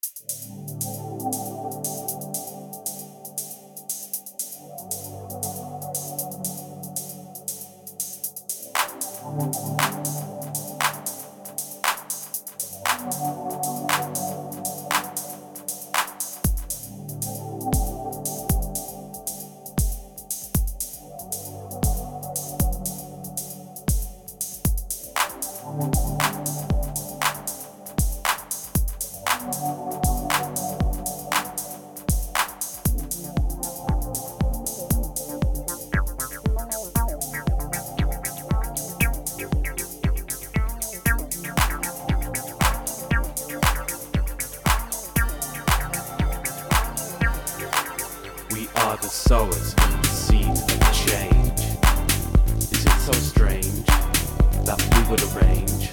We are the sowers of the seed of change. Is it so strange that we would arrange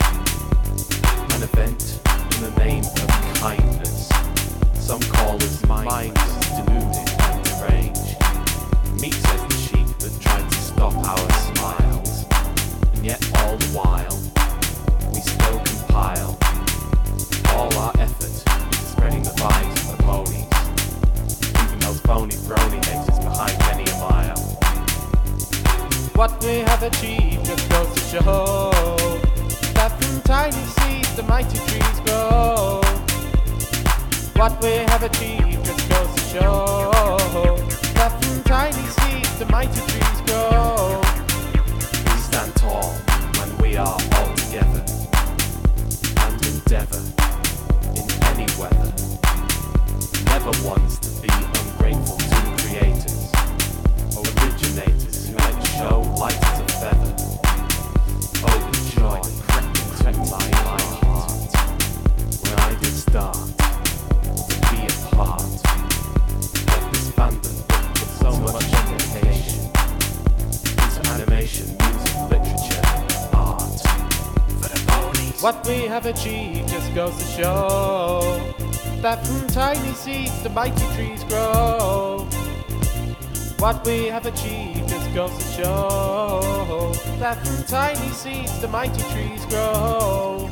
an event in the name of kindness? Some call us mindless, deluded and deranged. Meek says the sheep that tried to stop our smiles, and yet all the while we still compile all our effort into spreading the vibes of the ponies, leaving those phony brony haters behind many a mile. What we have achieved just goes to show that from tiny seeds the mighty trees grow. What we have achieved just goes to show that from tiny seeds the mighty trees grow. We stand tall when we are all together and endeavor in any weather. Never wants to be ungrateful to the creators or originators who make show light as a feather. Oh, the joy crept into my heart when I did start to be a part of this fandom with so much dedication into animation, music, literature, art for the ponies. What we have achieved just goes to show that from tiny seeds the mighty trees grow. What we have achieved just goes to show that from tiny seeds the mighty trees grow.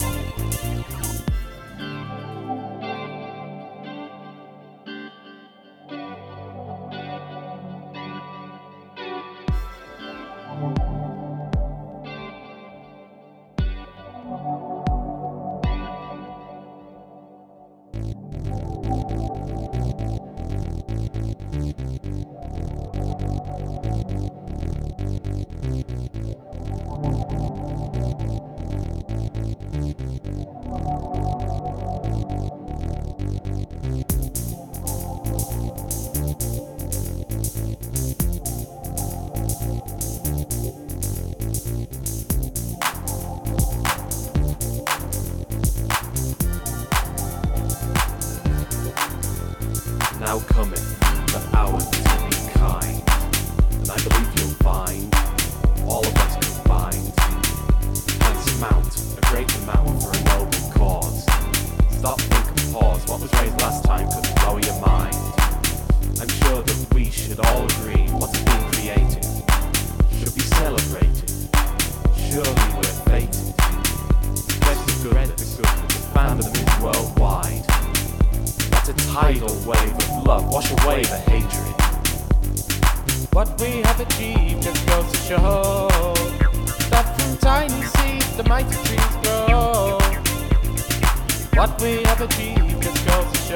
Now cometh the hour to be kind, and I believe you'll find all of us combined can surmount a great amount for a noble cause. Stop, think and pause, what was raised last time could blow your mind. I'm sure that we should all agree what has been created should be celebrated. Surely we're fated to spread the good, the fandom is worldwide. A tidal wave of love, wash away the hatred. What we have achieved just goes to show that from tiny seeds the mighty trees grow. What we have achieved just goes to